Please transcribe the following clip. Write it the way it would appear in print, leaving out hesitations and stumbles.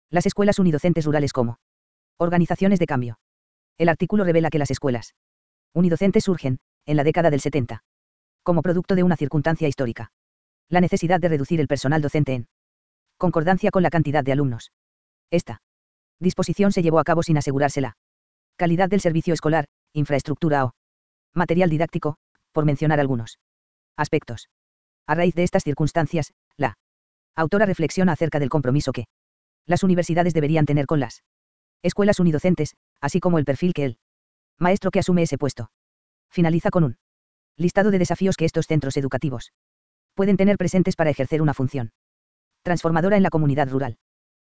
Las escuelas unidocentes rurales como organizaciones de cambio. El artículo revela que las escuelas unidocentes surgen, en la década del 70, como producto de una circunstancia histórica. La necesidad de reducir el personal docente en concordancia con la cantidad de alumnos. Esta disposición se llevó a cabo sin asegurarse la calidad del servicio escolar, infraestructura o material didáctico, por mencionar algunos aspectos. A raíz de estas circunstancias, la autora reflexiona acerca del compromiso que las universidades deberían tener con las escuelas unidocentes, así como el perfil que el maestro que asume ese puesto. Finaliza con un listado de desafíos que estos centros educativos pueden tener presentes para ejercer una función transformadora en la comunidad rural.